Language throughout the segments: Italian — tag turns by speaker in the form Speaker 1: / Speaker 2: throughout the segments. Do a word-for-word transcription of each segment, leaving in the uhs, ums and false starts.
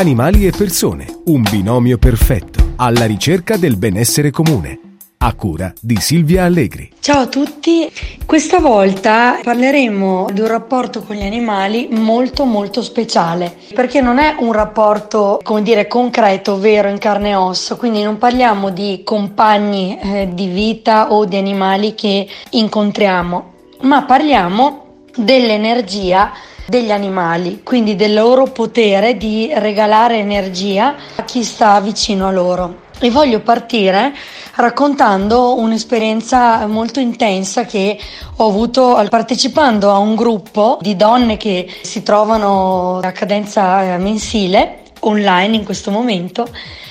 Speaker 1: Animali e persone, un binomio perfetto, alla ricerca del benessere comune. A cura di Silvia Allegri.
Speaker 2: Ciao a tutti, questa volta parleremo di un rapporto con gli animali molto molto speciale, perché non è un rapporto, come dire, concreto, vero, in carne e ossa, quindi non parliamo di compagni eh, di vita o di animali che incontriamo, ma parliamo dell'energia degli animali, quindi del loro potere di regalare energia a chi sta vicino a loro. E voglio partire raccontando un'esperienza molto intensa che ho avuto partecipando a un gruppo di donne che si trovano a cadenza mensile online in questo momento,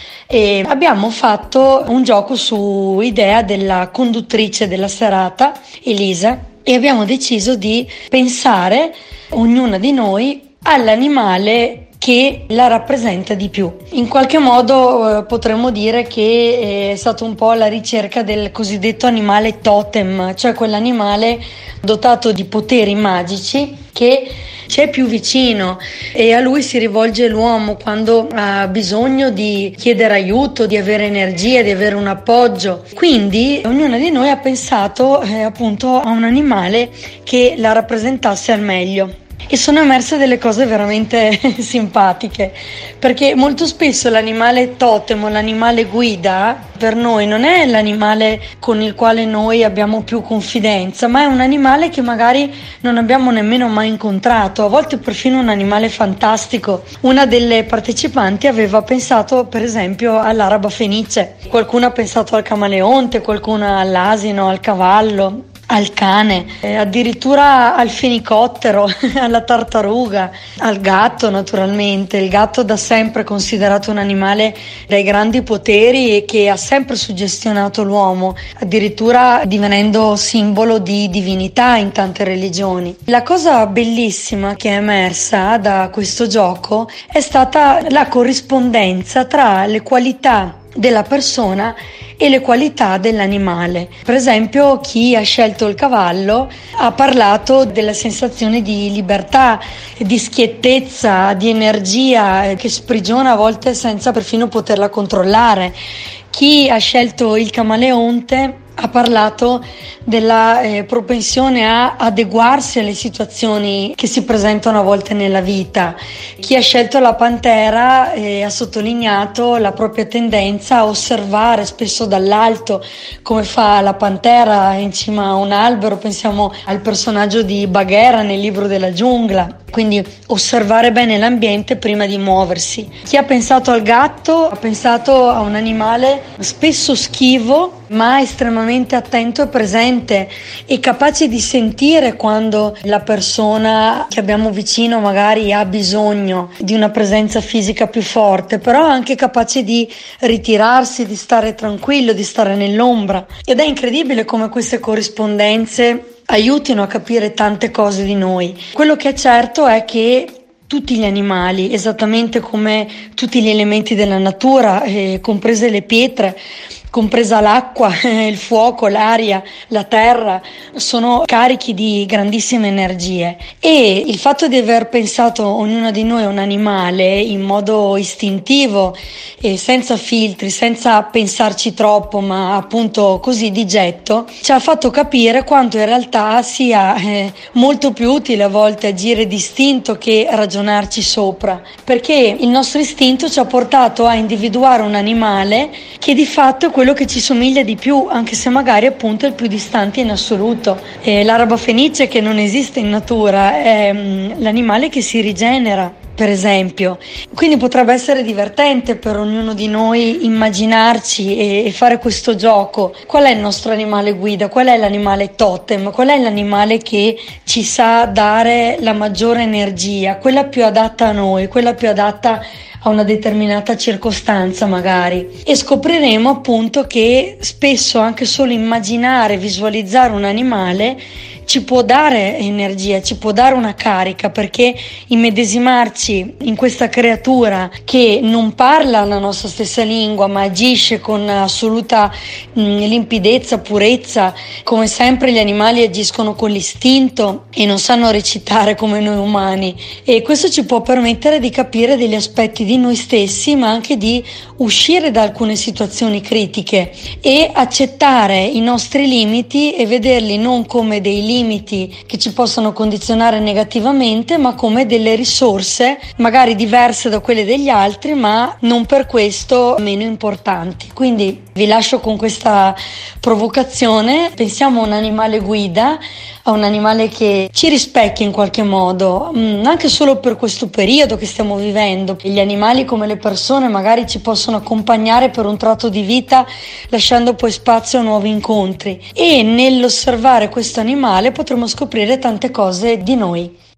Speaker 2: e abbiamo fatto un gioco su idea della conduttrice della serata, Elisa, e abbiamo deciso di pensare ognuna di noi all'animale che la rappresenta di più. In qualche modo eh, potremmo dire che è stata un po' la ricerca del cosiddetto animale totem, cioè quell'animale dotato di poteri magici che ci è più vicino e a lui si rivolge l'uomo quando ha bisogno di chiedere aiuto, di avere energia, di avere un appoggio. Quindi ognuna di noi ha pensato eh, appunto a un animale che la rappresentasse al meglio. E sono emerse delle cose veramente simpatiche, perché molto spesso l'animale totem o l'animale guida per noi non è l'animale con il quale noi abbiamo più confidenza, ma è un animale che magari non abbiamo nemmeno mai incontrato, a volte perfino un animale fantastico. Una delle partecipanti aveva pensato per esempio all'araba fenice, qualcuno ha pensato al camaleonte, qualcuno all'asino, al cavallo, al cane, eh, addirittura al fenicottero, alla tartaruga, al gatto naturalmente. Il gatto da sempre considerato un animale dai grandi poteri e che ha sempre suggestionato l'uomo, addirittura divenendo simbolo di divinità in tante religioni. La cosa bellissima che è emersa da questo gioco è stata la corrispondenza tra le qualità della persona e le qualità dell'animale. Per esempio, chi ha scelto il cavallo ha parlato della sensazione di libertà, di schiettezza, di energia che sprigiona a volte senza perfino poterla controllare. Chi ha scelto il camaleonte ha parlato della eh, propensione a adeguarsi alle situazioni che si presentano a volte nella vita. Chi ha scelto la pantera eh, ha sottolineato la propria tendenza a osservare spesso dall'alto, come fa la pantera in cima a un albero. Pensiamo al personaggio di Bagheera nel libro della giungla. Quindi osservare bene l'ambiente prima di muoversi. Chi ha pensato al gatto ha pensato a un animale spesso schivo ma estremamente attento e presente e capace di sentire quando la persona che abbiamo vicino magari ha bisogno di una presenza fisica più forte, però anche capace di ritirarsi, di stare tranquillo, di stare nell'ombra. Ed è incredibile come queste corrispondenze aiutino a capire tante cose di noi. Quello che è certo è che tutti gli animali, esattamente come tutti gli elementi della natura, eh, comprese le pietre, compresa l'acqua, il fuoco, l'aria, la terra, sono carichi di grandissime energie. E il fatto di aver pensato ognuno di noi a un animale in modo istintivo e senza filtri, senza pensarci troppo, ma appunto così di getto, ci ha fatto capire quanto in realtà sia eh, molto più utile a volte agire d'istinto che ragionarci sopra, perché il nostro istinto ci ha portato a individuare un animale che di fatto è quello che ci somiglia di più, anche se magari appunto è il più distante in assoluto. Eh, l'araba fenice, che non esiste in natura, è mh, l'animale che si rigenera, per esempio. Quindi potrebbe essere divertente per ognuno di noi immaginarci e, e fare questo gioco. Qual è il nostro animale guida? Qual è l'animale totem? Qual è l'animale che ci sa dare la maggiore energia, quella più adatta a noi, quella più adatta a una determinata circostanza magari? E scopriremo appunto che spesso anche solo immaginare, visualizzare un animale ci può dare energia, ci può dare una carica, perché immedesimarci in questa creatura che non parla la nostra stessa lingua ma agisce con assoluta mh, limpidezza, purezza, come sempre gli animali agiscono con l'istinto e non sanno recitare come noi umani, e questo ci può permettere di capire degli aspetti di noi stessi, ma anche di uscire da alcune situazioni critiche e accettare i nostri limiti e vederli non come dei limiti che ci possono condizionare negativamente, ma come delle risorse magari diverse da quelle degli altri, ma non per questo meno importanti. Quindi vi lascio con questa provocazione: pensiamo a un animale guida, a un animale che ci rispecchia in qualche modo, anche solo per questo periodo che stiamo vivendo. Gli animali, come le persone, magari ci possono accompagnare per un tratto di vita, lasciando poi spazio a nuovi incontri, e nell'osservare questo animale potremo scoprire tante cose di noi.